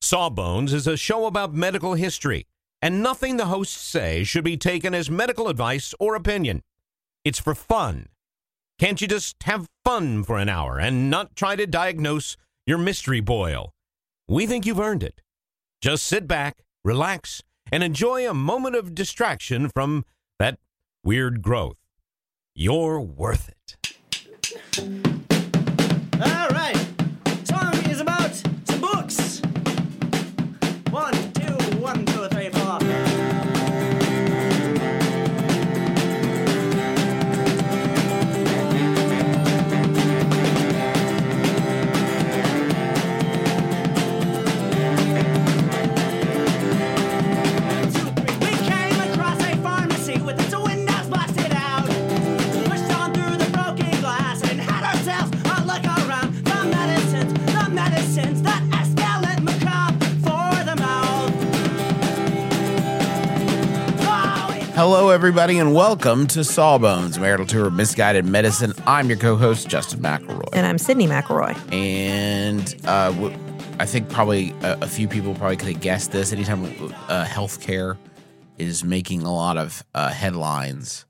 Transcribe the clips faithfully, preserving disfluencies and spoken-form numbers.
Sawbones is a show about medical history, and nothing the hosts say should be taken as medical advice or opinion. It's for fun. Can't you just have fun for an hour and not try to diagnose your mystery boil? We think you've earned it. Just sit back, relax, and enjoy a moment of distraction from that weird growth. You're worth it. All right. Song is about some books. One, two, one, two, three, four. Hello, everybody, and welcome to Sawbones, Marital Tour of Misguided Medicine. I'm your co-host, Justin McElroy. And I'm Sydney McElroy. And uh, w- I think probably a, a few people probably could have guessed this. Anytime uh, healthcare is making a lot of uh, headlines,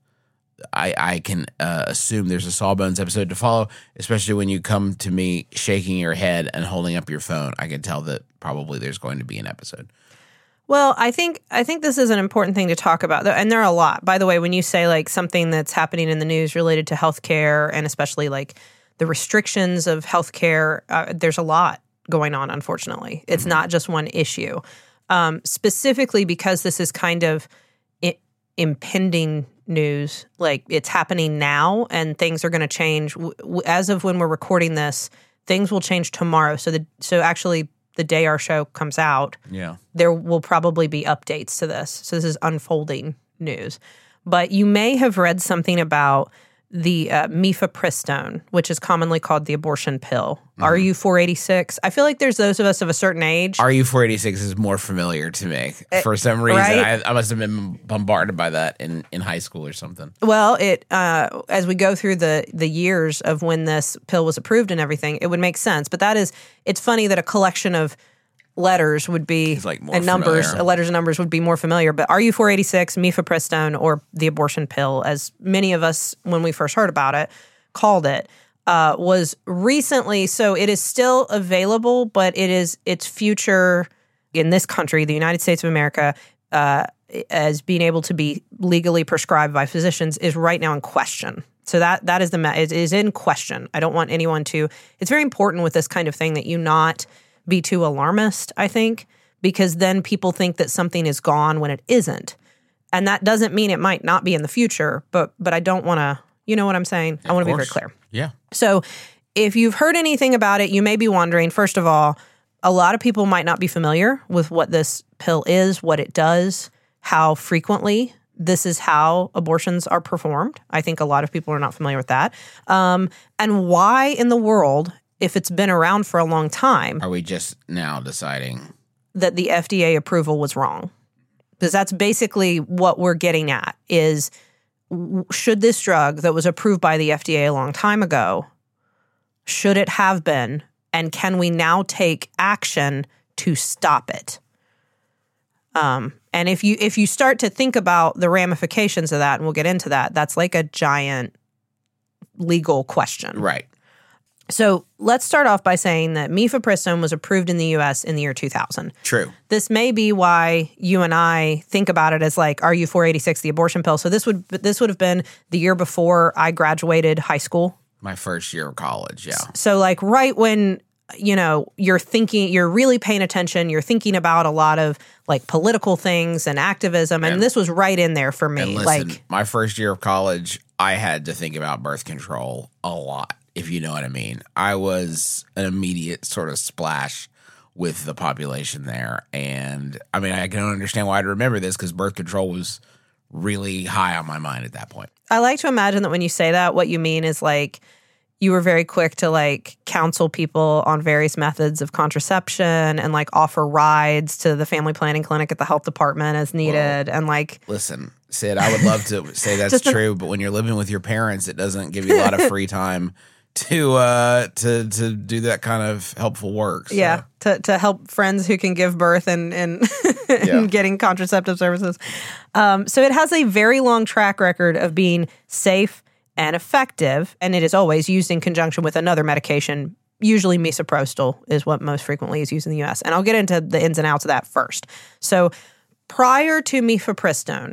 I, I can uh, assume there's a Sawbones episode to follow, especially when you come to me shaking your head and holding up your phone. I can tell that probably there's going to be an episode. Well, I think I think this is an important thing to talk about, and there are a lot. By the way, when you say like something that's happening in the news related to healthcare, and especially like the restrictions of healthcare, uh, there's a lot going on. Unfortunately, it's mm-hmm. not just one issue. Um, specifically because this is kind of I- impending news, like it's happening now, and things are going to change w- as of when we're recording this. Things will change tomorrow. So the so actually. The day our show comes out, yeah, there will probably be updates to this. So this is unfolding news. But you may have read something about the uh, mifepristone, which is commonly called the abortion pill. Mm-hmm. R U four eighty-six. I feel like there's those of us of a certain age. R U four eighty-six is more familiar to me. For some reason, right? I, I must have been bombarded by that in, in high school or something. Well, it uh, as we go through the the years of when this pill was approved and everything, it would make sense. But that is, it's funny that a collection of letters would be like more and numbers, familiar. letters and numbers would be more familiar. But R U four eighty-six, mifepristone, or the abortion pill, as many of us when we first heard about it called it, uh, was recently. So it is still available, but it is its future in this country, the United States of America, uh, as being able to be legally prescribed by physicians is right now in question. So that that is the it is in question. I don't want anyone to. It's very important with this kind of thing that you not be too alarmist, I think, because then people think that something is gone when it isn't. And that doesn't mean it might not be in the future, but but I don't want to, you know what I'm saying? I want to be very clear. Yeah. So if you've heard anything about it, you may be wondering, first of all, a lot of people might not be familiar with what this pill is, what it does, how frequently this is how abortions are performed. I think a lot of people are not familiar with that. Um, and why in the world, if it's been around for a long time, are we just now deciding that the F D A approval was wrong? Because that's basically what we're getting at is, should this drug that was approved by the F D A a long time ago, should it have been, and can we now take action to stop it? Um, and if you if you start to think about the ramifications of that, and we'll get into that, that's like a giant legal question. Right. So let's start off by saying that mifepristone was approved in the U S in the year two thousand. True. This may be why you and I think about it as like R U four eighty-six, the abortion pill. So this would this would have been the year before I graduated high school. My first year of college, yeah. So like right when, you know, you're thinking, you're really paying attention, you're thinking about a lot of like political things and activism, and, and this was right in there for me. And listen, like my first year of college, I had to think about birth control a lot, if you know what I mean. I was an immediate sort of splash with the population there. And I mean, I can understand why I'd remember this because birth control was really high on my mind at that point. I like to imagine that when you say that, what you mean is like you were very quick to like counsel people on various methods of contraception and like offer rides to the family planning clinic at the health department as needed. Well, and like, listen, Sid, I would love to say that's true, but when you're living with your parents, it doesn't give you a lot of free time to uh, to to do that kind of helpful work. So. Yeah, to to help friends who can give birth and and, and Yeah. getting contraceptive services. Um, so it has a very long track record of being safe and effective, and it is always used in conjunction with another medication. Usually misoprostol is what most frequently is used in the U S. And I'll get into the ins and outs of that first. So prior to mifepristone,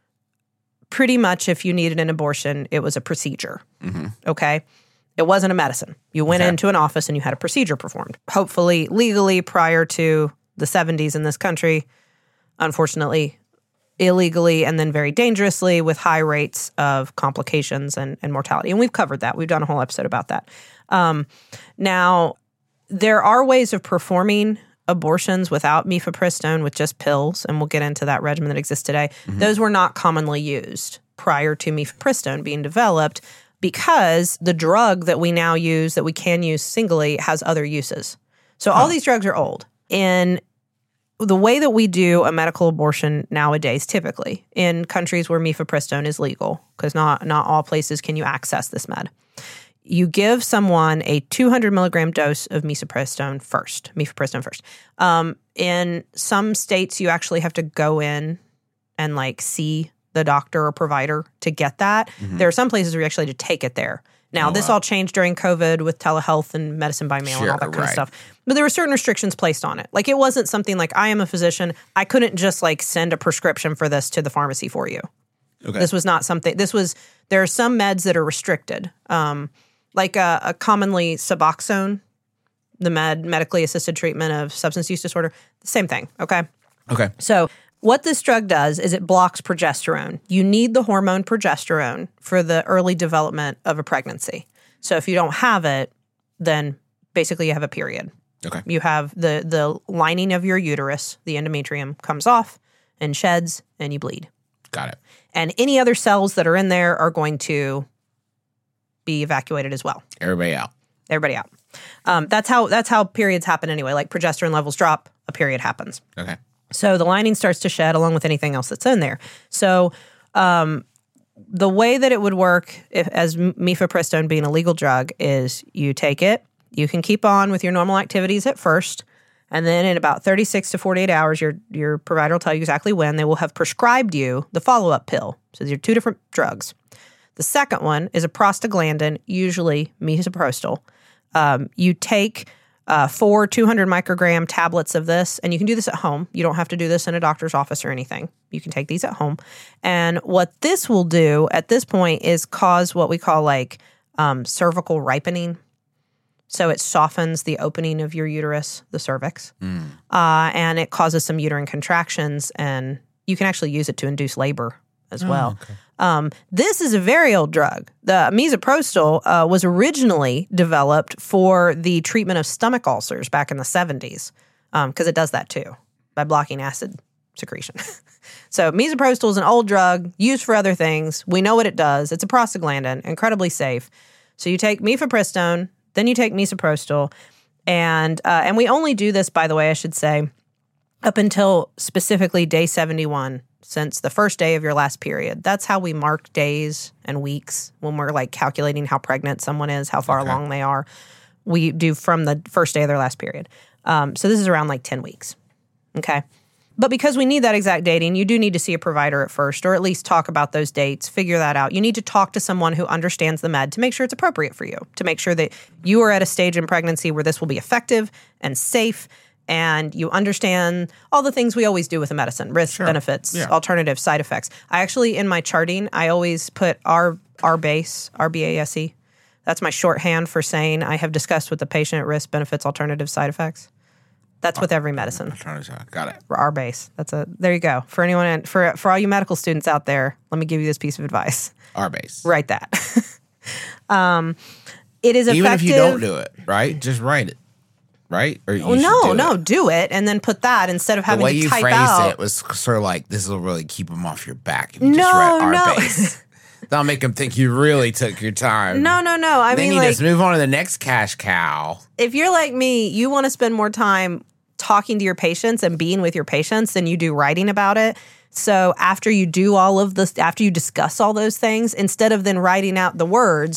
pretty much if you needed an abortion, it was a procedure. Mm-hmm. Okay? It wasn't a medicine. You went Okay. into an office and you had a procedure performed. Hopefully legally prior to the seventies in this country. Unfortunately, illegally and then very dangerously with high rates of complications and, and mortality. And we've covered that. We've done a whole episode about that. Um, now, there are ways of performing abortions without mifepristone with just pills, and we'll get into that regimen that exists today. Mm-hmm. Those were not commonly used prior to mifepristone being developed because the drug that we now use, that we can use singly, has other uses. So all these drugs are old. In the way that we do a medical abortion nowadays, typically in countries where mifepristone is legal, because not, not all places can you access this med, you give someone a two hundred milligram dose of misoprostone first, mifepristone first. Um, in some states, you actually have to go in and like see the doctor or provider to get that. Mm-hmm. There are some places where you actually have to take it there. Now, oh, this wow. all changed during COVID with telehealth and medicine by mail sure, and all that kind right. of stuff. But there were certain restrictions placed on it. Like it wasn't something like, I am a physician. I couldn't just like send a prescription for this to the pharmacy for you. Okay. This was not something, this was, there are some meds that are restricted. Um, like a, a commonly Suboxone, the med, medically assisted treatment of substance use disorder, same thing, okay? Okay. So what this drug does is it blocks progesterone. You need the hormone progesterone for the early development of a pregnancy. So if you don't have it, then basically you have a period. Okay. You have the, the lining of your uterus, the endometrium, comes off and sheds and you bleed. Got it. And any other cells that are in there are going to be evacuated as well. Everybody out. Everybody out. Um, that's how that's how periods happen anyway. Like progesterone levels drop, a period happens. Okay. So the lining starts to shed along with anything else that's in there. So um, the way that it would work if, as mifepristone being a legal drug is you take it, you can keep on with your normal activities at first, and then in about thirty-six to forty-eight hours, your your provider will tell you exactly when they will have prescribed you the follow-up pill. So these are two different drugs. The second one is a prostaglandin, usually misoprostol. Um, you take uh, four two hundred microgram tablets of this, and you can do this at home. You don't have to do this in a doctor's office or anything. You can take these at home. And what this will do at this point is cause what we call like um, cervical ripening. So it softens the opening of your uterus, the cervix, mm. uh, and it causes some uterine contractions, and you can actually use it to induce labor as well. Oh, okay. Um, this is a very old drug. The misoprostol uh, was originally developed for the treatment of stomach ulcers back in the seventies, because um, it does that too, by blocking acid secretion. So misoprostol is an old drug used for other things. We know what it does. It's a prostaglandin, incredibly safe. So you take mifepristone, then you take misoprostol, and uh, and we only do this, by the way, I should say, up until specifically day seventy-one, since the first day of your last period. That's how we mark days and weeks when we're like calculating how pregnant someone is, how far okay. along they are. We do from the first day of their last period. Um, so this is around like ten weeks. Okay. But because we need that exact dating, you do need to see a provider at first, or at least talk about those dates, figure that out. You need to talk to someone who understands the med to make sure it's appropriate for you, to make sure that you are at a stage in pregnancy where this will be effective and safe, and you understand all the things we always do with a medicine, risks, sure. benefits, yeah. alternatives, side effects. I actually, in my charting, I always put R, R-base, R B A S E. That's my shorthand for saying I have discussed with the patient risk, benefits, alternatives, side effects. That's with every medicine. Got it. R-base. That's a, there you go. For anyone, for for all you medical students out there, let me give you this piece of advice. R-base. Write that. um, it is effective. Even if you don't do it, right? Just write it. Right? Or you well, no, do no, it. do it, and then put that instead of having the way to you type phrased out. it was sort of like, this will really keep them off your back if you No, just read no. R-base. That'll make them think you really took your time. No, no, no. I then mean, you like, just move on to the next cash cow. if you're like me, you want to spend more time talking to your patients and being with your patients than you do writing about it. So after you do all of this, after you discuss all those things, instead of then writing out the words,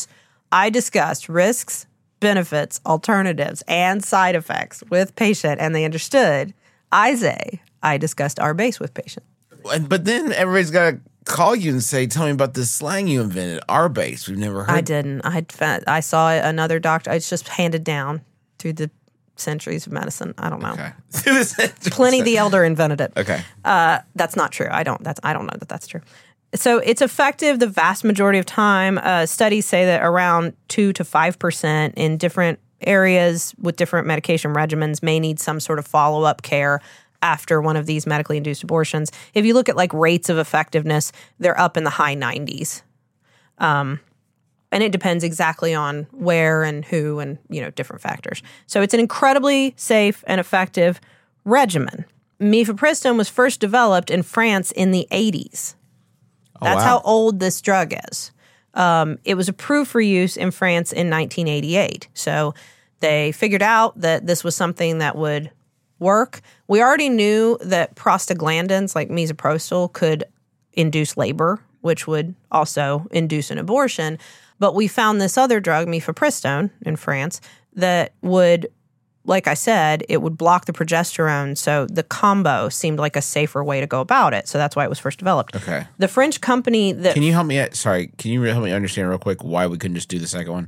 I discussed risks, benefits, alternatives, and side effects with patient, and they understood. I say, I discussed our base with patient. And, but then everybody's got to call you and say, tell me about this slang you invented, our base. We've never heard. I didn't. I had found, I saw another doctor. It's just handed down through the centuries of medicine. I don't know. Okay. Pliny the Elder invented it. Okay. Uh, that's not true. I don't. That's I don't know that that's true. So it's effective the vast majority of time. Uh, studies say that around two to five percent in different areas with different medication regimens may need some sort of follow up care after one of these medically induced abortions. If you look at like rates of effectiveness, they're up in the high nineties. Um, and it depends exactly on where and who and, you know, different factors. So it's an incredibly safe and effective regimen. Mifepristone was first developed in France in the eighties. That's wow. how old this drug is. Um, it was approved for use in France in nineteen eighty-eight. So they figured out that this was something that would work. We already knew that prostaglandins like misoprostol could induce labor, which would also induce an abortion. But we found this other drug, mifepristone, in France, that would, like I said, it would block the progesterone. So the combo seemed like a safer way to go about it. So that's why it was first developed. Okay. The French company that... Can you help me? Sorry, can you help me understand real quick why we couldn't just do the second one?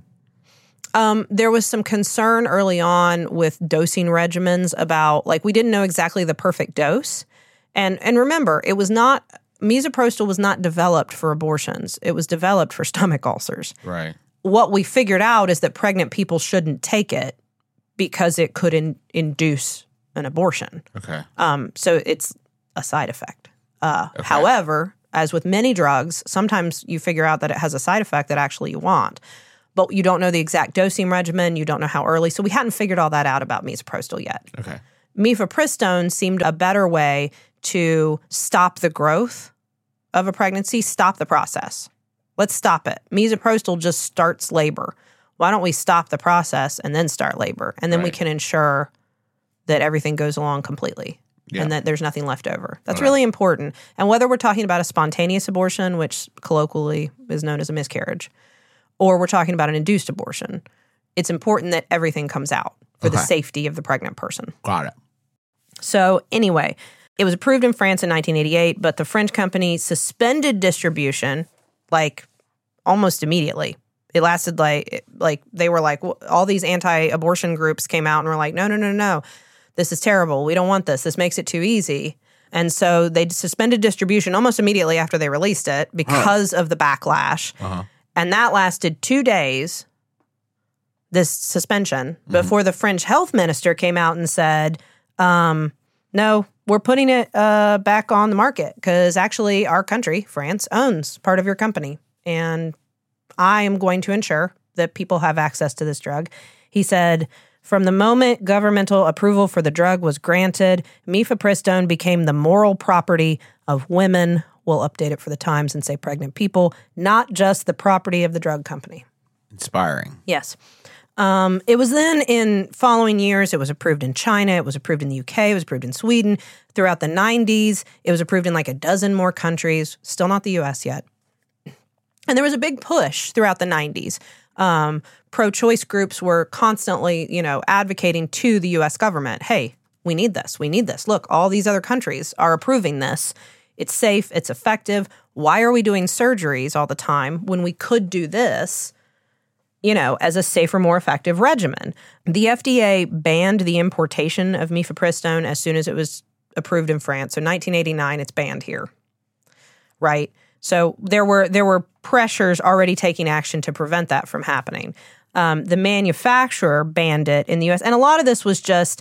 Um, there was some concern early on with dosing regimens about, like, we didn't know exactly the perfect dose. And and remember, it was not, misoprostol was not developed for abortions. It was developed for stomach ulcers. Right. What we figured out is that pregnant people shouldn't take it because it could in, induce an abortion. Okay. Um, so it's a side effect. Uh, Okay. However, as with many drugs, sometimes you figure out that it has a side effect that actually you want. But you don't know the exact dosing regimen. You don't know how early. So we hadn't figured all that out about misoprostol yet. Okay. Mifepristone seemed a better way to stop the growth of a pregnancy, stop the process. Let's stop it. Misoprostol just starts labor. Why don't we stop the process and then start labor? And then we Right. can ensure that everything goes along completely Yeah. and that there's nothing left over. That's Okay. really important. And whether we're talking about a spontaneous abortion, which colloquially is known as a miscarriage, or we're talking about an induced abortion, it's important that everything comes out for the Okay. safety of the pregnant person. Got it. So anyway, it was approved in France in nineteen eighty-eight, but the French company suspended distribution like almost immediately. It lasted like, like they were like, all these anti-abortion groups came out and were like, no, no, no, no, this is terrible. We don't want this. This makes it too easy. And so they suspended distribution almost immediately after they released it because huh. of the backlash. Uh-huh. And that lasted two days, this suspension, mm-hmm. before the French health minister came out and said, um, no, we're putting it uh, back on the market because actually our country, France, owns part of your company. And I am going to ensure that people have access to this drug. He said, from the moment governmental approval for the drug was granted, mifepristone became the moral property of women. We'll update it for the Times and say pregnant people, not just the property of the drug company. Inspiring. Yes. Um, it was then in following years, it was approved in China, it was approved in the U K, it was approved in Sweden. Throughout the nineties, it was approved in like a dozen more countries, still not the U S yet. And there was a big push throughout the nineties. Um, pro-choice groups were constantly, you know, advocating to the U S government, hey, we need this, we need this. Look, all these other countries are approving this. It's safe, it's effective. Why are we doing surgeries all the time when we could do this, you know, as a safer, more effective regimen? The F D A banned the importation of mifepristone as soon as it was approved in France. So nineteen eighty-nine, it's banned here, right? So there were there were pressures already taking action to prevent that from happening. Um, the manufacturer banned it in the U S, and a lot of this was just,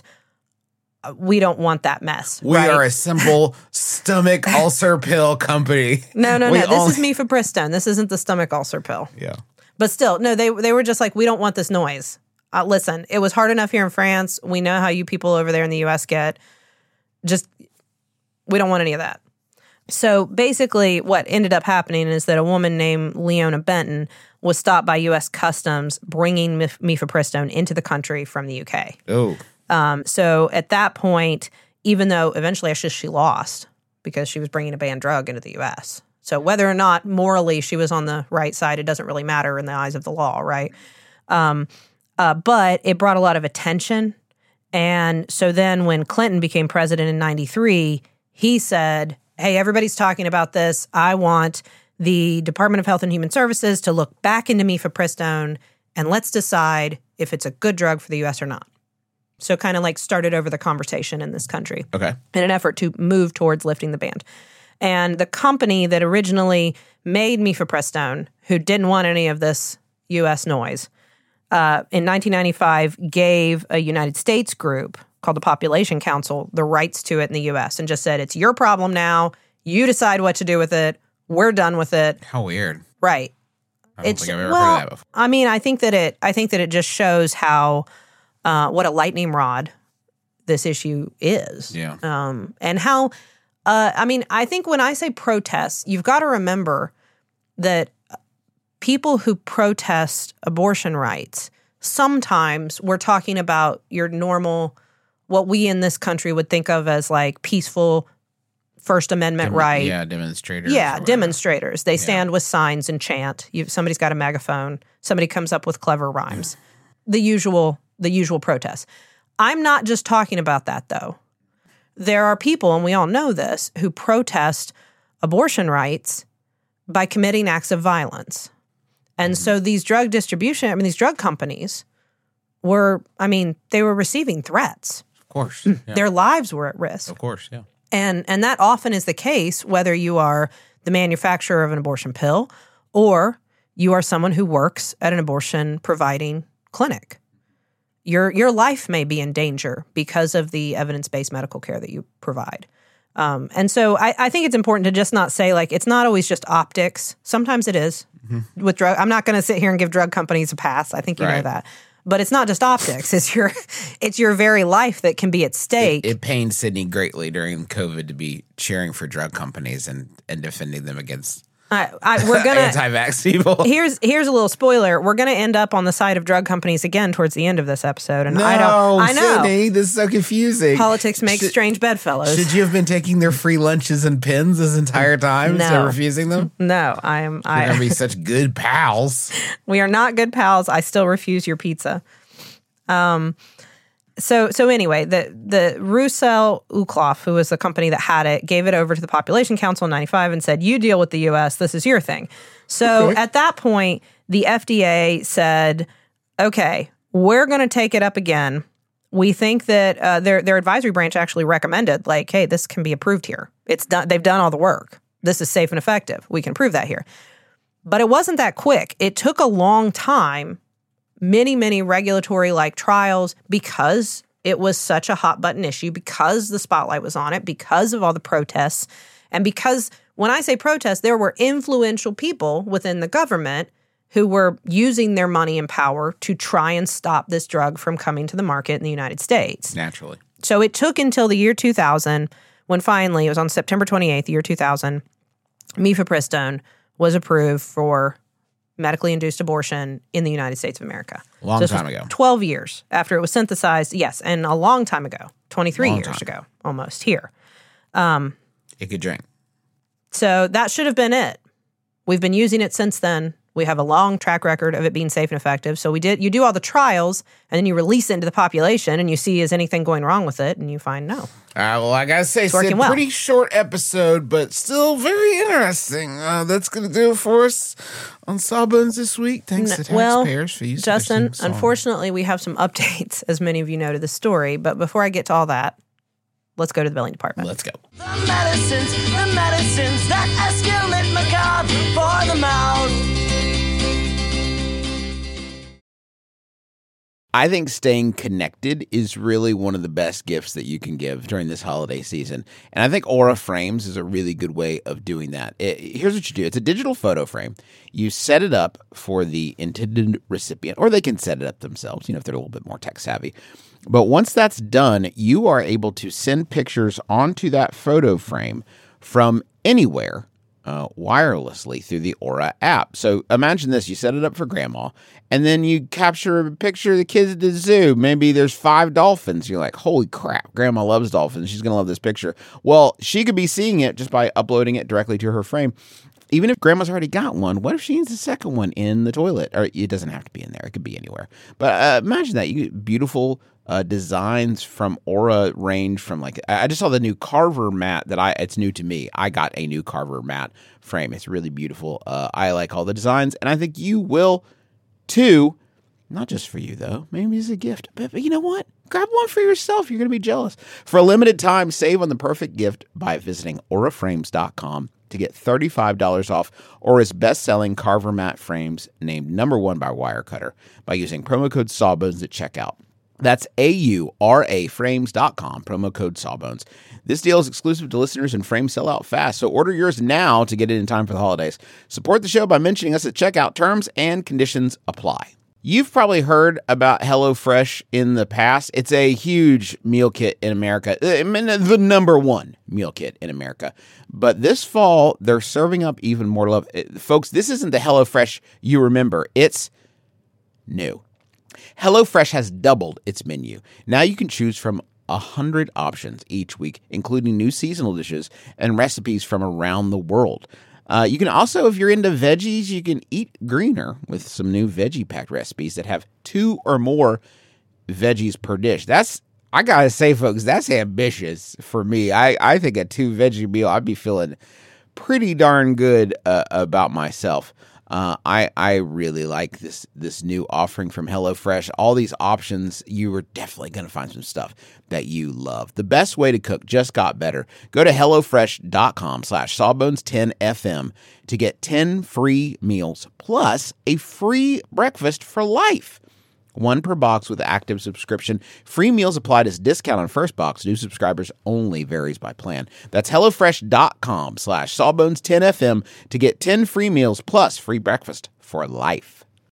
we don't want that mess. We right? are a simple stomach ulcer pill company. No, no, we no. only- This is mifepristone. This isn't the stomach ulcer pill. Yeah. But still, no, they they were just like, we don't want this noise. Uh, listen, it was hard enough here in France. We know how you people over there in the U S get. Just, we don't want any of that. So basically what ended up happening is that a woman named Leona Benton was stopped by U S Customs bringing mif- mifepristone into the country from the U K. Oh. Um, so at that point, even though eventually actually she lost because she was bringing a banned drug into the U S. So whether or not morally she was on the right side, it doesn't really matter in the eyes of the law, right? Um, uh, but it brought a lot of attention. And so then when Clinton became president in ninety-three, he said, hey, everybody's talking about this. I want the Department of Health and Human Services to look back into mifepristone and let's decide if it's a good drug for the U S or not. So kind of like started over the conversation in this country. Okay. In an effort to move towards lifting the ban. And the company that originally made mifepristone, who didn't want any of this U S noise, uh, in nineteen ninety-five gave a United States group called the Population Council the rights to it in the U S and just said, it's your problem now. You decide what to do with it. We're done with it. How weird. Right. I don't It's think I've ever well, heard of that before. I mean, I think that it I think that it just shows how uh, what a lightning rod this issue is. Yeah. Um, and how uh, I mean, I think when I say protests, you've got to remember that people who protest abortion rights, sometimes we're talking about your normal, what we in this country would think of as like peaceful First Amendment Dem- right. Yeah, demonstrators. Yeah, or whatever. demonstrators. They stand with signs and chant. You, somebody's got a megaphone. Somebody comes up with clever rhymes. The usual, the usual protests. I'm not just talking about that, though. There are people, and we all know this, who protest abortion rights by committing acts of violence. And mm-hmm. so these drug distribution, I mean, these drug companies were, I mean, they were receiving threats. Of course. Yeah. Their lives were at risk. Of course, yeah. And and that often is the case whether you are the manufacturer of an abortion pill or you are someone who works at an abortion providing clinic. Your your life may be in danger because of the evidence-based medical care that you provide. Um, and so I, I think it's important to just not say, like, it's not always just optics. Sometimes it is. Mm-hmm. With drug. I'm not going to sit here and give drug companies a pass. I think you right. know that. But it's not just optics. It's your it's your very life that can be at stake. It, it pained Sydney greatly during COVID to be cheering for drug companies and, and defending them against I, I, we're gonna anti-vax people. Here's here's a little spoiler. We're gonna end up on the side of drug companies again towards the end of this episode. And no, I don't. I know. Sydney, this is so confusing. Politics makes should, strange bedfellows. Should you have been taking their free lunches and pins this entire time no. instead of refusing them? No, I am. We're I, gonna be such good pals. We are not good pals. I still refuse your pizza. Um. So so anyway, the the Roussel Uclof, who was the company that had it, gave it over to the Population Council in ninety-five and said, "You deal with the U S. This is your thing." So okay. at that point, the F D A said, "Okay, we're going to take it up again. We think that uh, their their advisory branch actually recommended, like, hey, this can be approved here. It's done. They've done all the work. This is safe and effective. We can prove that here." But it wasn't that quick. It took a long time. Many, many regulatory like trials because it was such a hot button issue, because the spotlight was on it, because of all the protests. And because when I say protests, there were influential people within the government who were using their money and power to try and stop this drug from coming to the market in the United States. Naturally. So it took until the year two thousand when finally, it was on September twenty-eighth, year two thousand, mifepristone was approved for medically induced abortion in the United States of America. A long so this time was ago. twelve years after it was synthesized. Yes, and a long time ago. twenty-three Long years time. ago, almost, here. Um, It could drink. so that should have been it. We've been using it since then. We have a long track record of it being safe and effective. So we did. You do all the trials, and then you release it into the population, and you see, is anything going wrong with it? And you find no. Uh, well, I gotta say, working Sid, well. pretty short episode, but still very interesting. Uh, that's gonna do it for us on Sawbones this week. Thanks N- to well, taxpayers for using Justin, this song. unfortunately, we have some updates, as many of you know, to the story. But before I get to all that, let's go to the billing department. Let's go. The medicines, the medicines that escalate macabre for the mouth. I think staying connected is really one of the best gifts that you can give during this holiday season. And I think Aura Frames is a really good way of doing that. It, here's what you do. It's a digital photo frame. You set it up for the intended recipient, or they can set it up themselves, you know, if they're a little bit more tech savvy. But once that's done, you are able to send pictures onto that photo frame from anywhere uh, wirelessly through the Aura app. So imagine this. You set it up for grandma, and then you capture a picture of the kids at the zoo. Maybe there's five dolphins. You're like, holy crap, grandma loves dolphins. She's going to love this picture. Well, she could be seeing it just by uploading it directly to her frame. even if grandma's already got one, what if she needs a second one in the toilet? Or it doesn't have to be in there. It could be anywhere. But uh, imagine that. You get beautiful uh, designs from Aura range from like, I just saw the new Carver mat that I, it's new to me. I got a new Carver mat frame. It's really beautiful. Uh, I like all the designs, and I think you will too. Not just for you, though. Maybe it's a gift. But, but you know what? Grab one for yourself. You're going to be jealous. For a limited time, save on the perfect gift by visiting aura frames dot com to get thirty-five dollars off Aura's best-selling Carver mat frames named number one by Wirecutter by using promo code Sawbones at checkout. That's A U R A frames dot com, promo code Sawbones. This deal is exclusive to listeners and frames sell out fast, so order yours now to get it in time for the holidays. Support the show by mentioning us at checkout. Terms and conditions apply. You've probably heard about HelloFresh in the past. It's a huge meal kit in America. I mean, the number one meal kit in America. But this fall, they're serving up even more love. Folks, this isn't the HelloFresh you remember. It's new. HelloFresh has doubled its menu. Now you can choose from one hundred options each week, including new seasonal dishes and recipes from around the world. Uh, you can also, if you're into veggies, you can eat greener with some new veggie packed recipes that have two or more veggies per dish. That's, I gotta say, folks, that's ambitious for me. I, I think a two veggie meal, I'd be feeling pretty darn good uh, about myself. Uh, I I really like this this new offering from HelloFresh. All these options, you are definitely going to find some stuff that you love. The best way to cook just got better. Go to HelloFresh.com slash Sawbones10FM to get ten free meals plus a free breakfast for life. One per box with active subscription. Free meals applied as discount on first box. New subscribers only, varies by plan. That's HelloFresh.com slash Sawbones10FM to get ten free meals plus free breakfast for life.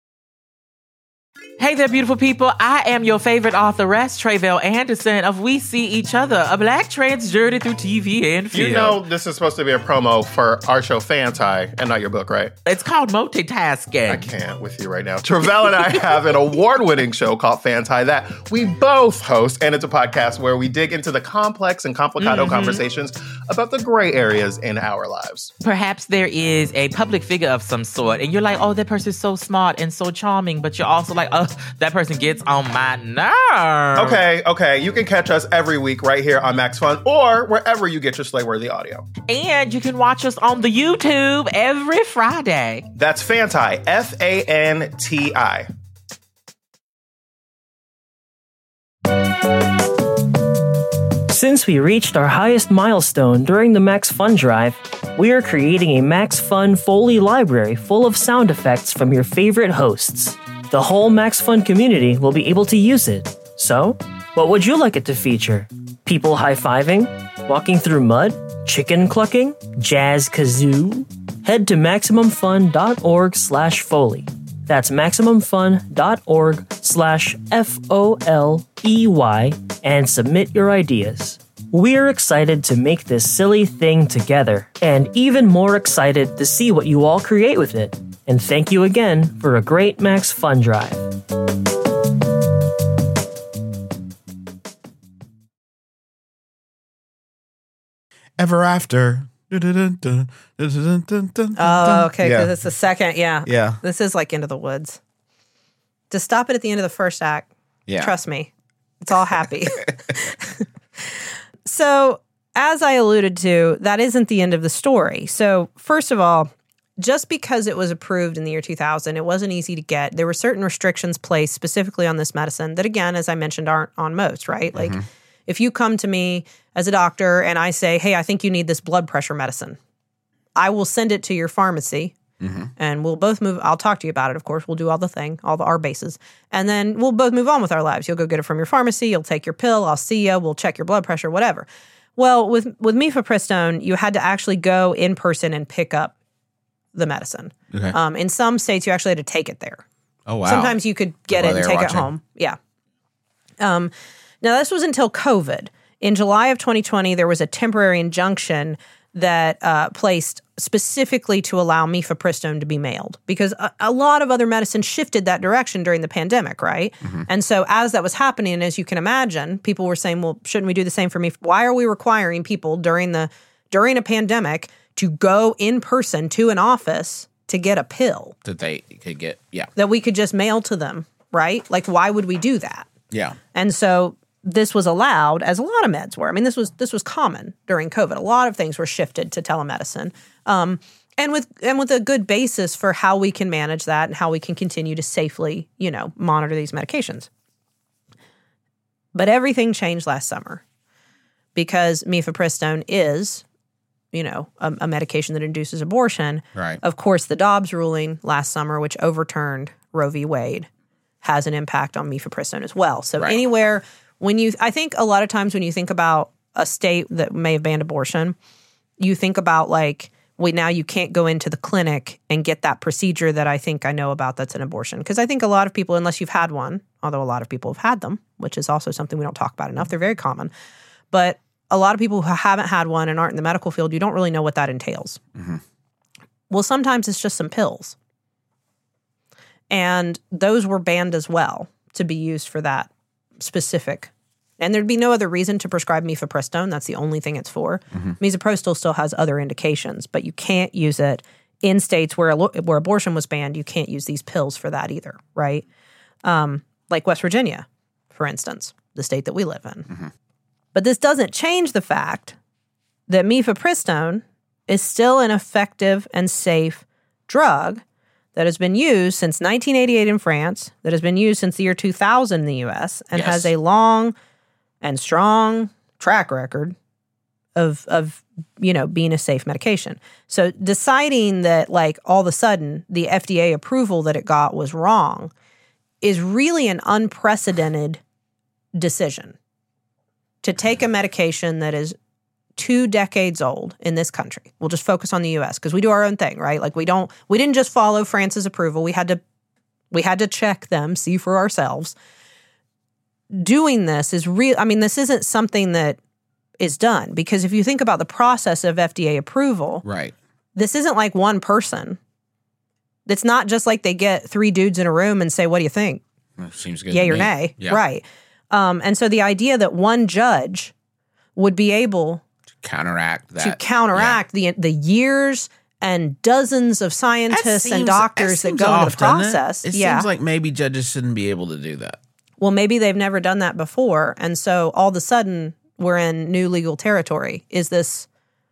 Hey there, beautiful people. I am your favorite authoress, Tre'vell Anderson of We See Each Other, a black trans journey through T V and film. You know this is supposed to be a promo for our show Fanti and not your book, right? It's called multitasking. I can't with you right now. Tre'vell and I have an award-winning show called Fanti that we both host, and it's a podcast where we dig into the complex and complicado mm-hmm. conversations about the gray areas in our lives. Perhaps there is a public figure of some sort, and you're like, oh, that person's so smart and so charming, but you're also like, oh, that person gets on my nerves. Okay, okay. You can catch us every week right here on Max Fun or wherever you get your Slayworthy audio. And you can watch us on the YouTube every Friday. That's Fanti, F A N T I. Since we reached our highest milestone during the Max Fun Drive, we are creating a Max Fun Foley library full of sound effects from your favorite hosts. The whole Max Fun community will be able to use it. So, what would you like it to feature? People high-fiving? Walking through mud? Chicken clucking? Jazz kazoo? Head to MaximumFun.org slash Foley. That's MaximumFun.org slash F O L E Y and submit your ideas. We're excited to make this silly thing together, and even more excited to see what you all create with it. And thank you again for a great Max Fun Drive. Ever After. Oh, okay, because Yeah. it's the second, yeah. Yeah. This is like Into the Woods. To stop it at the end of the first act, Yeah. trust me, it's all happy. So, as I alluded to, that isn't the end of the story. So, first of all, just because it was approved in the year two thousand, it wasn't easy to get. There were certain restrictions placed specifically on this medicine that, again, as I mentioned, aren't on most, right? Like, mm-hmm. if you come to me as a doctor and I say, hey, I think you need this blood pressure medicine, I will send it to your pharmacy mm-hmm. and we'll both move. I'll talk to you about it, of course. We'll do all the thing, all the our bases. And then we'll both move on with our lives. You'll go get it from your pharmacy. You'll take your pill. I'll see you. We'll check your blood pressure, whatever. Well, with, with mifepristone, you had to actually go in person and pick up the medicine. Okay. Um, in some states, you actually had to take it there. Oh, wow. Sometimes you could get While it and they take were it watching. home. Yeah. Um, now, this was until COVID. In July of twenty twenty, there was a temporary injunction that uh, placed specifically to allow mifepristone to be mailed because a, a lot of other medicines shifted that direction during the pandemic, right? Mm-hmm. And so as that was happening, as you can imagine, people were saying, well, shouldn't we do the same for me? Why are we requiring people during the during a pandemic to go in person to an office to get a pill That they could get, yeah. that we could just mail to them, right? Like, why would we do that? Yeah. And so this was allowed, as a lot of meds were. I mean, this was this was common during COVID. A lot of things were shifted to telemedicine, um, and with and with a good basis for how we can manage that and how we can continue to safely, you know, monitor these medications. But everything changed last summer because mifepristone is, you know, a, a medication that induces abortion. Right. Of course, the Dobbs ruling last summer, which overturned Roe v. Wade, has an impact on mifepristone as well. So Right. anywhere when you, I think a lot of times when you think about a state that may have banned abortion, you think about like, wait, now you can't go into the clinic and get that procedure that I think I know about that's an abortion. Because I think a lot of people, unless you've had one, although a lot of people have had them, which is also something we don't talk about enough, they're very common. But a lot of people who haven't had one and aren't in the medical field, you don't really know what that entails. Mm-hmm. Well, sometimes it's just some pills. And those were banned as well to be used for that specific. And there'd be no other reason to prescribe mifepristone. That's the only thing it's for. Mm-hmm. Misoprostol still has other indications, but you can't use it in states where where abortion was banned. You can't use these pills for that either, right? Um, like West Virginia, for instance, the state that we live in. Mm-hmm. But this doesn't change the fact that mifepristone is still an effective and safe drug that has been used since nineteen eighty-eight in France, that has been used since the year two thousand in the U S, and Yes. has a long and strong track record of, of, you know, being a safe medication. So deciding that, like, all of a sudden the F D A approval that it got was wrong is really an unprecedented decision to take a medication that is two decades old in this country. We'll just focus on the U S because we do our own thing, right? Like we don't, we didn't just follow France's approval. We had to, we had to check them, see for ourselves. Doing this is real. I mean, this isn't something that is done because if you think about the process of F D A approval, Right. this isn't like one person. It's not just like they get three dudes in a room and say, what do you think? Well, seems good. Yay to or me. nay. Yeah. Right. Um, and so the idea that one judge would be able Counteract that. to counteract the the years and dozens of That scientists seems- and doctors that, seems go off, into the doesn't it? process. It yeah. seems like maybe judges shouldn't be able to do that. Well, maybe they've never done that before. And so all of a sudden we're in new legal territory. Is this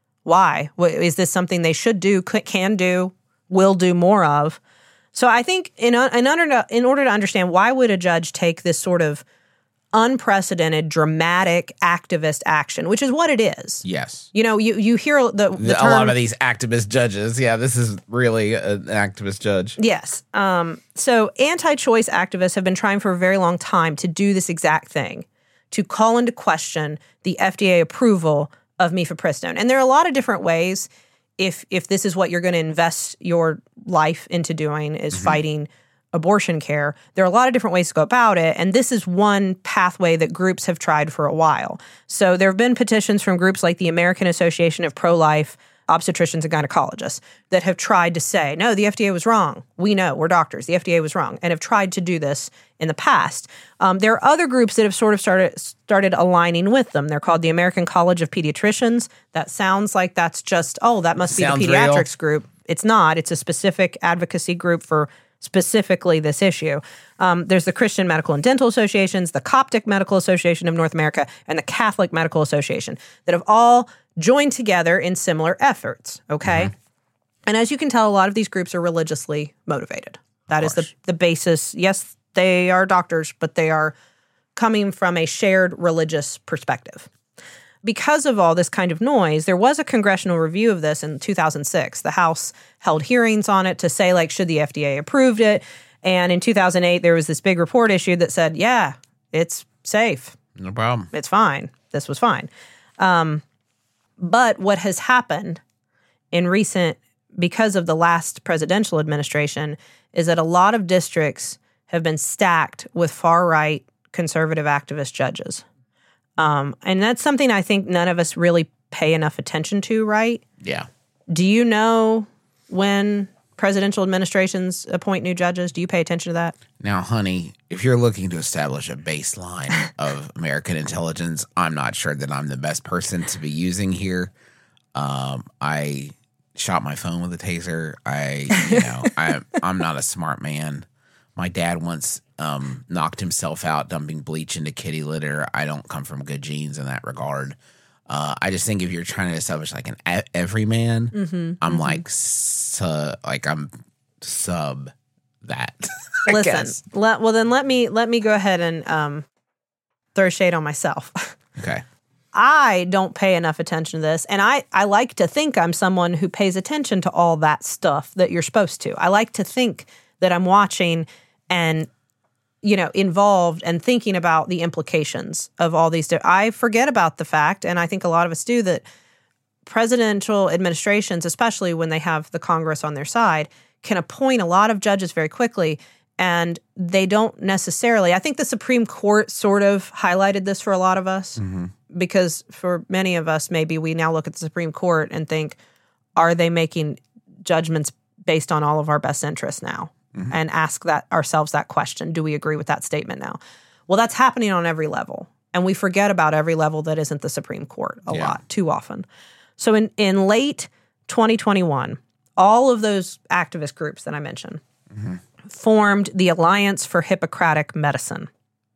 why? Wh- Is this something they should do, c- can do, will do more of? So I think in, in, order to, in order to understand why would a judge take this sort of unprecedented, dramatic activist action, which is what it is. Yes. You know, you, you hear the, the a term, lot of these activist judges. Yeah, this is really an activist judge. Yes. Um, so anti-choice activists have been trying for a very long time to do this exact thing, to call into question the F D A approval of mifepristone. And there are a lot of different ways if if this is what you're going to invest your life into doing is mm-hmm. fighting abortion care. There are a lot of different ways to go about it, and this is one pathway that groups have tried for a while. So there have been petitions from groups like the American Association of Pro-Life Obstetricians and Gynecologists that have tried to say, no, the F D A was wrong. We know, we're doctors. The F D A was wrong, and have tried to do this in the past. Um, there are other groups that have sort of started started aligning with them. They're called the American College of Pediatricians. That sounds like that's just, oh, that must Sounds be the pediatrics real. Group. It's not. It's a specific advocacy group for specifically this issue. Um, there's the Christian Medical and Dental Associations, the Coptic Medical Association of North America, and the Catholic Medical Association that have all joined together in similar efforts, okay? Mm-hmm. And as you can tell, a lot of these groups are religiously motivated. That is the, the basis. Yes, they are doctors, but they are coming from a shared religious perspective. Because of all this kind of noise, there was a congressional review of this in two thousand six. The House held hearings on it to say, like, should the F D A approved it? And in two thousand eight, there was this big report issued that said, yeah, it's safe. No problem. It's fine. This was fine. Um, but what has happened in recent, because of the last presidential administration, is that a lot of districts have been stacked with far-right conservative activist judges. Um, and that's something I think none of us really pay enough attention to, right? Yeah. Do you know when presidential administrations appoint new judges? Do you pay attention to that? Now, honey, if you're looking to establish a baseline of American intelligence, I'm not sure that I'm the best person to be using here. Um, I shot my phone with a taser. I, you know, I, I'm not a smart man. My dad once um, knocked himself out dumping bleach into kitty litter. I don't come from good genes in that regard. Uh, I just think if you're trying to establish like an e- everyman, Mm-hmm, I'm mm-hmm. like, su- like I'm sub that. I Listen, guess. let, well then let me let me go ahead and um, throw shade on myself. Okay. I don't pay enough attention to this, and I, I like to think I'm someone who pays attention to all that stuff that you're supposed to. I like to think that I'm watching and, you know, involved and thinking about the implications of all these. Di- I forget about the fact, and I think a lot of us do, that presidential administrations, especially when they have the Congress on their side, can appoint a lot of judges very quickly, and they don't necessarily. I think the Supreme Court sort of highlighted this for a lot of us. Mm-hmm. Because for many of us, maybe we now look at the Supreme Court and think, are they making judgments based on all of our best interests now? Mm-hmm. And ask that ourselves that question. Do we agree with that statement now? Well, that's happening on every level. And we forget about every level that isn't the Supreme Court a yeah. lot, too often. So in, in late twenty twenty-one, all of those activist groups that I mentioned mm-hmm. formed the Alliance for Hippocratic Medicine.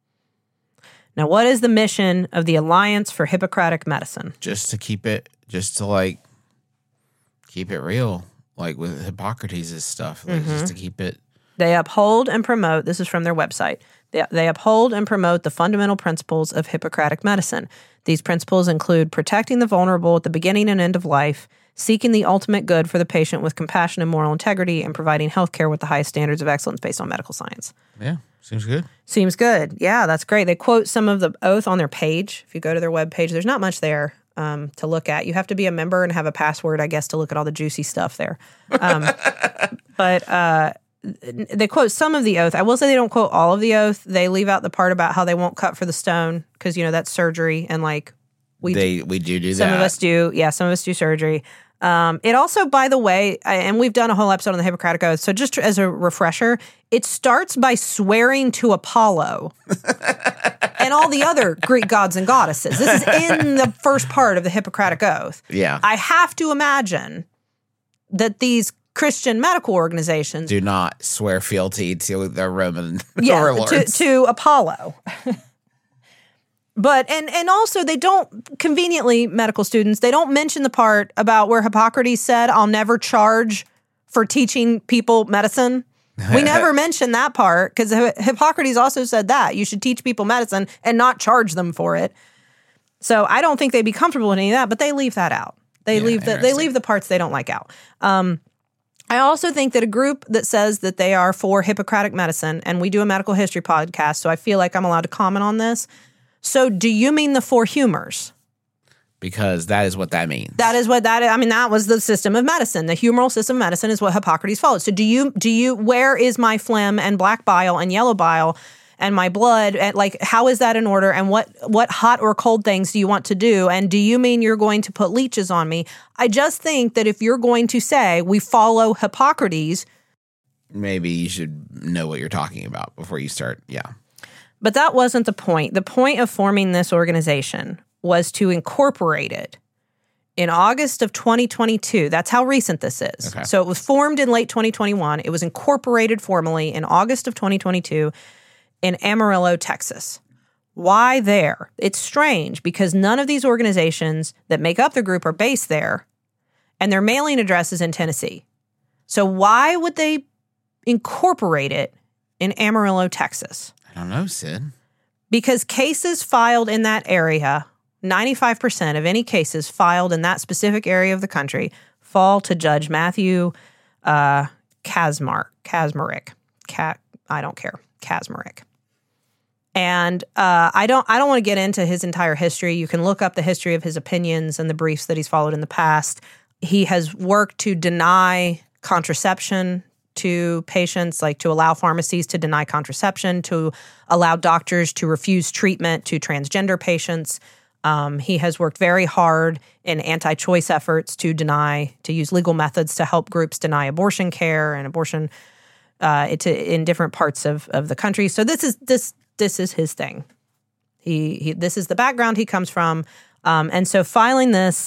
Now, what is the mission of the Alliance for Hippocratic Medicine? Just to keep it, just to like keep it real, like with Hippocrates' stuff, like Mm-hmm. just to keep it. They uphold and promote, this is from their website, they, they uphold and promote the fundamental principles of Hippocratic medicine. These principles include protecting the vulnerable at the beginning and end of life, seeking the ultimate good for the patient with compassion and moral integrity, and providing healthcare with the highest standards of excellence based on medical science. Yeah, seems good. Seems good. Yeah, that's great. They quote some of the oath on their page. If you go to their webpage, there's not much there um, to look at. You have to be a member and have a password, I guess, to look at all the juicy stuff there. Um, but uh, they quote some of the oath. I will say they don't quote all of the oath. They leave out the part about how they won't cut for the stone because, you know, that's surgery. And like we they we do do some that. of us do. Yeah, some of us do surgery. Um, it also, by the way, and we've done a whole episode on the Hippocratic Oath, so just as a refresher, it starts by swearing to Apollo and all the other Greek gods and goddesses. This is in the first part of the Hippocratic Oath. Yeah. I have to imagine that these Christian medical organizations Do not swear fealty to the Roman yeah, to, warlords. to Apollo. But, and and also they don't, conveniently, medical students, they don't mention the part about where Hippocrates said, I'll never charge for teaching people medicine. We never mention that part because Hippocrates also said that. You should teach people medicine and not charge them for it. So I don't think they'd be comfortable with any of that, but they leave that out. They Yeah, leave the, they interesting. leave the parts they don't like out. Um, I also think that a group that says that they are for Hippocratic medicine, and we do a medical history podcast, so I feel like I'm allowed to comment on this. So do you mean the four humors? Because that is what that means. That is what that is. I mean, that was the system of medicine. The humoral system of medicine is what Hippocrates followed. So do you, do you, where is my phlegm and black bile and yellow bile and my blood? And like, how is that in order? And what, what hot or cold things do you want to do? And do you mean you're going to put leeches on me? I just think that if you're going to say we follow Hippocrates, Maybe you should know what you're talking about before you start. Yeah. but that wasn't the point. The point of forming this organization was to incorporate it in August of twenty twenty-two. That's how recent this is. Okay. So it was formed in late twenty twenty-one. It was incorporated formally in August of twenty twenty-two in Amarillo, Texas. Why there? It's strange because none of these organizations that make up the group are based there, and their mailing address is in Tennessee. So why would they incorporate it in Amarillo, Texas? I don't know, Sid. Because cases filed in that area, ninety-five percent of any cases filed in that specific area of the country fall to Judge Matthew uh, Kacsmaryk. Kacsmaryk. Ka- I don't care. Kacsmaryk. And uh, I don't I don't want to get into his entire history. You can look up the history of his opinions and the briefs that he's followed in the past. He has worked to deny contraception to patients, like to allow pharmacies to deny contraception, to allow doctors to refuse treatment to transgender patients. Um, he has worked very hard in anti-choice efforts to deny, to use legal methods to help groups deny abortion care and abortion uh, it to, in different parts of, of the country. So this is this this is his thing. He, he this is the background he comes from, um, and so filing this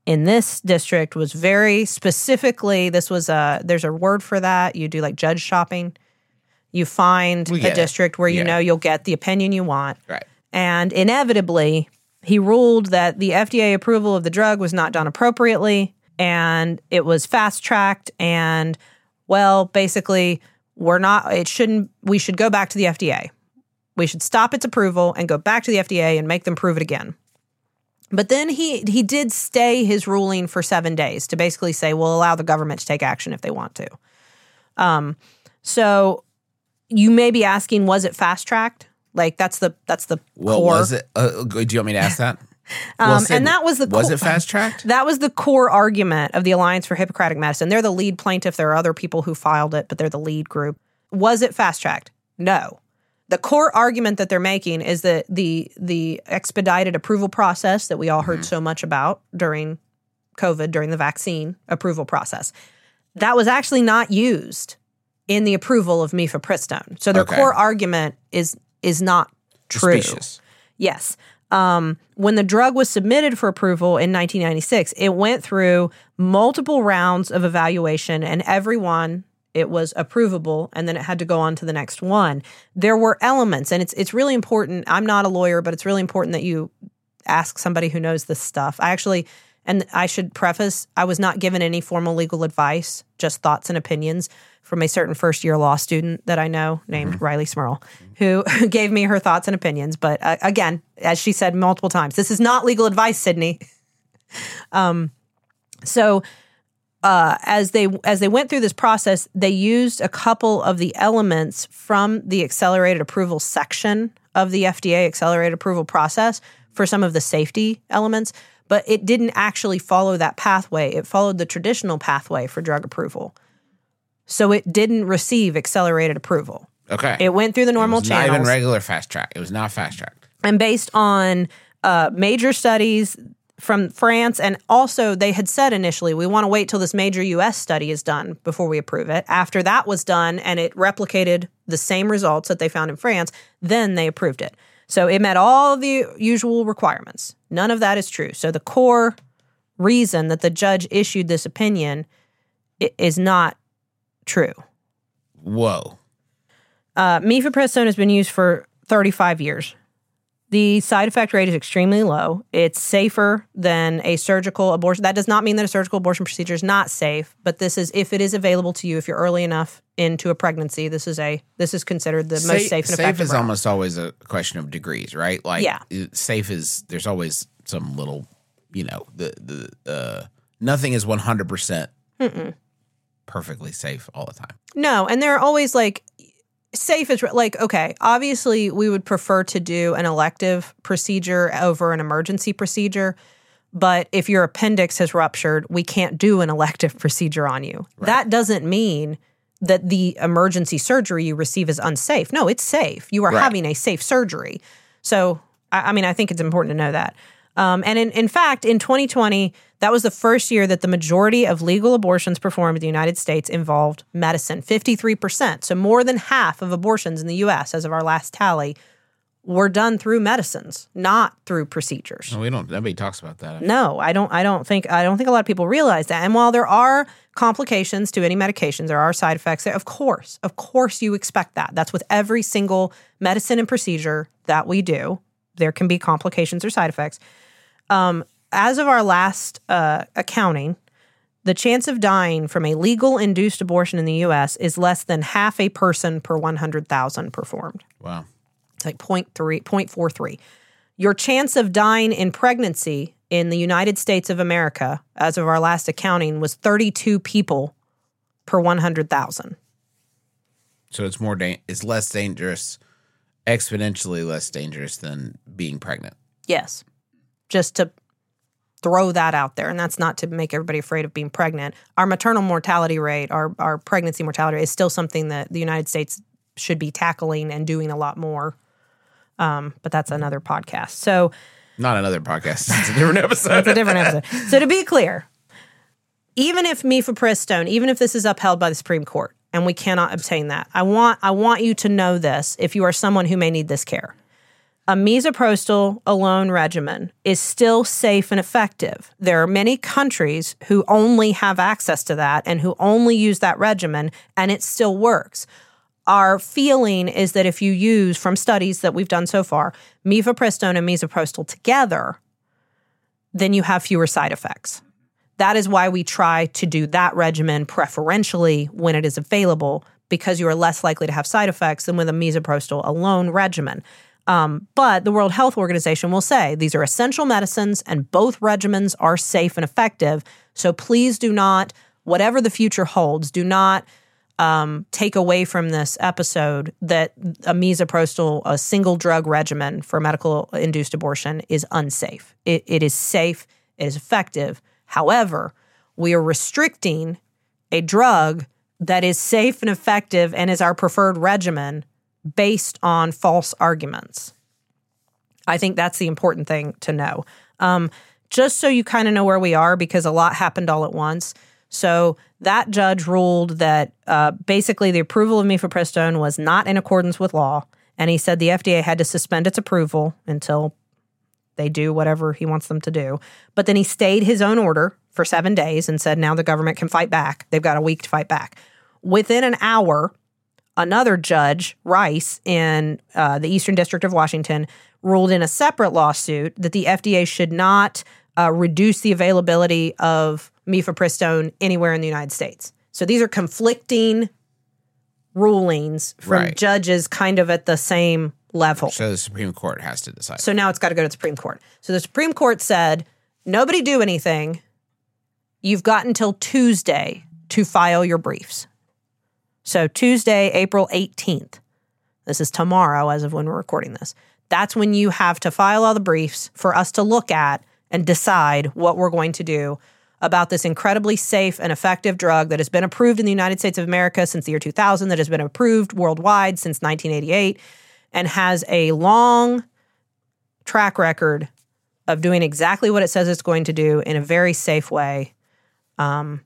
in this district was very specifically, this was a, there's a word for that. You do like judge shopping. You find We a get it. district where you Yeah. know you'll get the opinion you want. Right. And inevitably, he ruled that the F D A approval of the drug was not done appropriately and it was fast-tracked and, well, basically, we're not, it shouldn't, we should go back to the F D A. We should stop its approval and go back to the F D A and make them prove it again. But then he he did stay his ruling for seven days to basically say, we'll allow the government to take action if they want to. Um, so you may be asking, was it fast-tracked? Like, that's the that's the Well, core. was it? Uh, do you want me to ask that? Um, Well, Sid, and that was the was core- it fast tracked? That was the core argument of the Alliance for Hippocratic Medicine. They're the lead plaintiff. There are other people who filed it, but they're the lead group. Was it fast-tracked? No. The core argument that they're making is that the the expedited approval process that we all heard so much about during COVID, during the vaccine approval process, that was actually not used in the approval of mifepristone. So their Okay. core argument is is not true. Suspicious. Yes. Um, when the drug was submitted for approval in nineteen ninety-six, it went through multiple rounds of evaluation, and every one it was approvable, and then it had to go on to the next one. There were elements, and it's it's really important. I'm not a lawyer, but it's really important that you ask somebody who knows this stuff. I actually, and I should preface, I was not given any formal legal advice, just thoughts and opinions from a certain first-year law student that I know named Mm-hmm. Riley Smurl, who gave me her thoughts and opinions. But uh, again, as she said multiple times, this is not legal advice, Sydney. um, so uh, as they as they went through this process, they used a couple of the elements from the accelerated approval section of the F D A accelerated approval process for some of the safety elements, but it didn't actually follow that pathway. It followed the traditional pathway for drug approval. So it didn't receive accelerated approval. Okay. It went through the normal it was channels. Not even regular fast track. It was not fast tracked. And based on uh, major studies from France, and also they had said initially, we want to wait till this major U S study is done before we approve it. After that was done and it replicated the same results that they found in France, then they approved it. So it met all of the usual requirements. None of that is true. So the core reason that the judge issued this opinion i- is not true. Whoa. Uh, mifepristone has been used for thirty-five years. The side effect rate is extremely low. It's safer than a surgical abortion. That does not mean that a surgical abortion procedure is not safe, but this is if it is available to you, if you're early enough into a pregnancy, this is a this is considered the most safe and safe effective is route. almost always a question of degrees, right? Like, Yeah. it- safe is there's always some little, you know, the the uh, nothing is one hundred percent perfectly safe all the time. No, and there are always like safe is like, okay, obviously we would prefer to do an elective procedure over an emergency procedure, but if your appendix has ruptured, we can't do an elective procedure on you. That doesn't mean that the emergency surgery you receive is unsafe. No, it's safe. You are Right. having a safe surgery. So, I, I mean, I think it's important to know that. Um, and in, in fact, in twenty twenty, that was the first year that the majority of legal abortions performed in the United States involved medicine, fifty-three percent. So more than half of abortions in the U S, as of our last tally, were done through medicines, not through procedures. No, we don't. Nobody talks about that. No, I don't. I don't think. I don't think a lot of people realize that. And while there are complications to any medications, there are side effects. Of course, of course, you expect that. That's with every single medicine and procedure that we do. There can be complications or side effects. Um, as of our last uh, accounting, the chance of dying from a legal induced abortion in the U S is less than half a person per one hundred thousand performed. Wow. It's like zero point three, zero point four three. Your chance of dying in pregnancy in the United States of America, as of our last accounting, was thirty-two people per one hundred thousand. So it's more. Da- it's less dangerous, exponentially less dangerous than being pregnant. Yes. Just to throw that out there. And that's not to make everybody afraid of being pregnant. Our maternal mortality rate, our, our pregnancy mortality rate is still something that the United States should be tackling and doing a lot more. Um, but that's another podcast. So Not another podcast. It's a different episode. it's a different episode. So to be clear, even if mifepristone, even if this is upheld by the Supreme Court and we cannot obtain that, I want I want you to know this if you are someone who may need this care. a misoprostol alone regimen is still safe and effective. There are many countries who only have access to that and who only use that regimen, and it still works. Our feeling is that if you use, from studies that we've done so far, mifepristone and misoprostol together, then you have fewer side effects. That is why we try to do that regimen preferentially when it is available, because you are less likely to have side effects than with a misoprostol alone regimen. Um, but the World Health Organization will say these are essential medicines and both regimens are safe and effective. So please do not, whatever the future holds, do not um, take away from this episode that a misoprostol, a single drug regimen for medical-induced abortion is unsafe. It, it is safe, it is effective. However, we are restricting a drug that is safe and effective and is our preferred regimen based on false arguments. I think that's the important thing to know. Um, just so you kind of know where we are, because a lot happened all at once. So that judge ruled that uh, basically the approval of mifepristone was not in accordance with law, and he said the F D A had to suspend its approval until they do whatever he wants them to do. But then he stayed his own order for seven days and said now the government can fight back. They've got a week to fight back. Within an hour, another judge, Rice, in uh, the Eastern District of Washington, ruled in a separate lawsuit that the F D A should not uh, reduce the availability of mifepristone anywhere in the United States. So these are conflicting rulings from Right. judges kind of at the same level. So the Supreme Court has to decide. So now it's got to go to the Supreme Court. So the Supreme Court said, nobody do anything. You've got until Tuesday to file your briefs. So Tuesday, April eighteenth, this is tomorrow as of when we're recording this, that's when you have to file all the briefs for us to look at and decide what we're going to do about this incredibly safe and effective drug that has been approved in the United States of America since the year two thousand, that has been approved worldwide since nineteen eighty-eight, and has a long track record of doing exactly what it says it's going to do in a very safe way. Um,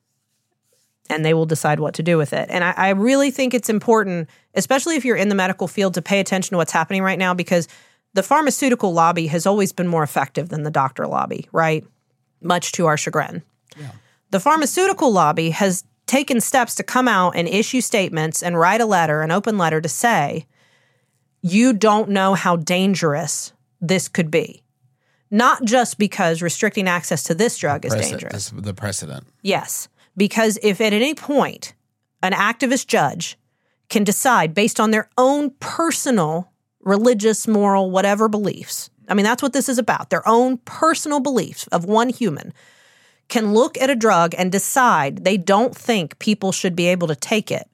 and they will decide what to do with it. And I, I really think it's important, especially if you're in the medical field, to pay attention to what's happening right now, because the pharmaceutical lobby has always been more effective than the doctor lobby, right? Much to our chagrin. Yeah. The pharmaceutical lobby has taken steps to come out and issue statements and write a letter, an open letter, to say, you don't know how dangerous this could be. Not just because restricting access to this drug is Prece- dangerous. this- The precedent. Yes, because if at any point an activist judge can decide based on their own personal religious, moral, whatever beliefs, I mean, that's what this is about, their own personal beliefs of one human, can look at a drug and decide they don't think people should be able to take it.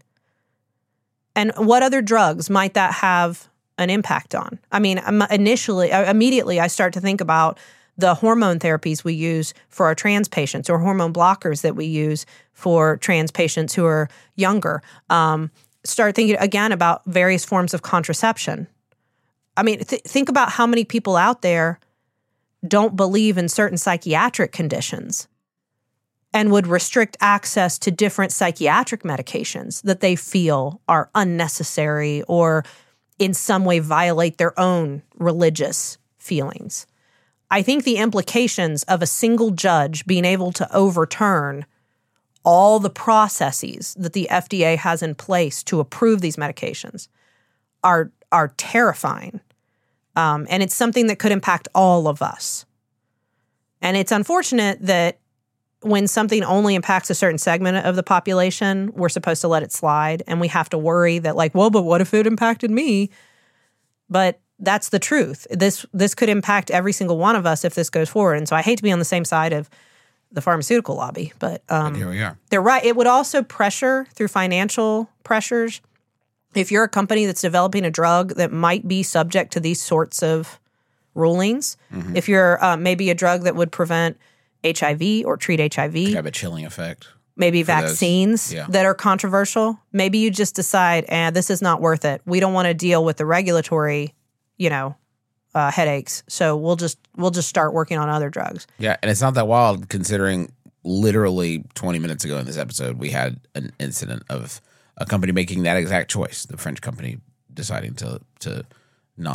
And what other drugs might that have an impact on? I mean, initially, immediately, I start to think about the hormone therapies we use for our trans patients, or hormone blockers that we use for trans patients who are younger. Um, start thinking again about various forms of contraception. I mean, th- think about how many people out there don't believe in certain psychiatric conditions and would restrict access to different psychiatric medications that they feel are unnecessary or in some way violate their own religious feelings. I think the implications of a single judge being able to overturn all the processes that the F D A has in place to approve these medications are are terrifying. Um, and it's something that could impact all of us. And it's unfortunate that when something only impacts a certain segment of the population, we're supposed to let it slide. And we have to worry that, like, well, but what if it impacted me? But that's the truth. This this could impact every single one of us if this goes forward. And so I hate to be on the same side of the pharmaceutical lobby, but um, And here we are. they're right. It would also pressure through financial pressures. If you're a company that's developing a drug that might be subject to these sorts of rulings, Mm-hmm. if you're uh, maybe a drug that would prevent H I V or treat H I V, Could have a chilling effect. maybe for those. vaccines Yeah. that are controversial, maybe you just decide, eh, this is not worth it. We don't want to deal with the regulatory, you know, uh, headaches. So we'll just we'll just start working on other drugs. Yeah, and it's not that wild considering literally twenty minutes ago in this episode, we had an incident of a company making that exact choice. The French company deciding to to not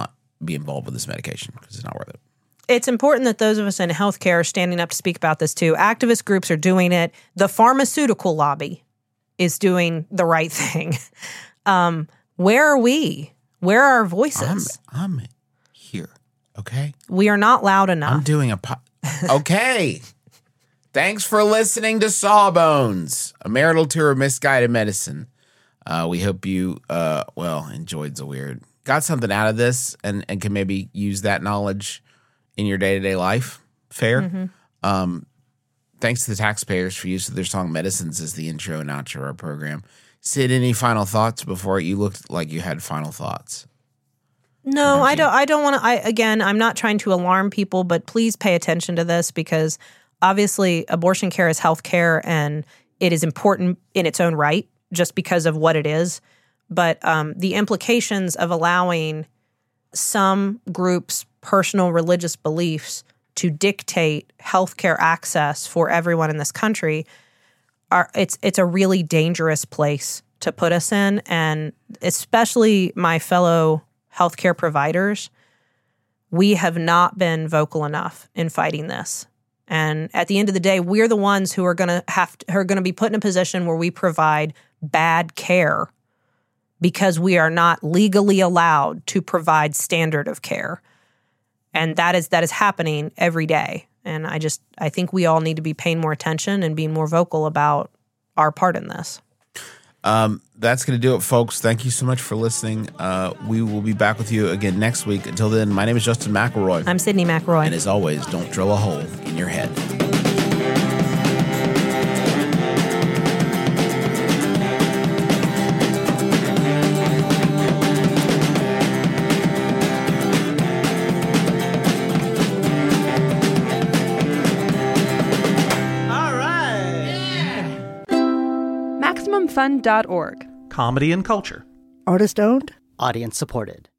be involved with this medication because it's not worth it. It's important that those of us in healthcare are standing up to speak about this too. Activist groups are doing it. The pharmaceutical lobby is doing the right thing. Um, where are we? Where are our voices? I'm, I'm here, okay? We are not loud enough. I'm doing a po- Okay. Thanks for listening to Sawbones, a marital tour of misguided medicine. Uh, we hope you, uh, well, enjoyed the weird. Got something out of this and, and can maybe use that knowledge in your day-to-day life. Fair. Mm-hmm. Um, thanks to the taxpayers for use of their song Medicines as the intro and outro of our program. Sid, any final thoughts before you looked like you had final thoughts? No, I don't. I don't want to. I again, I'm not trying to alarm people, but please pay attention to this because obviously abortion care is health care and it is important in its own right just because of what it is. But um, the implications of allowing some groups' personal religious beliefs to dictate healthcare access for everyone in this country are it's it's a really dangerous place to put us in, and especially my fellow healthcare providers, we have not been vocal enough in fighting this. And at the end of the day, we're the ones who are going to have to, who are going to be put in a position where we provide bad care because we are not legally allowed to provide standard of care. And that is that is happening every day. And I just I think we all need to be paying more attention and being more vocal about our part in this. Um, that's going to do it, folks. Thank you so much for listening. Uh, we will be back with you again next week. Until then, my name is Justin McElroy. I'm Sydney McElroy. And as always, don't drill a hole in your head. Maximum Fun dot org. Comedy and culture. Artist owned. Audience supported.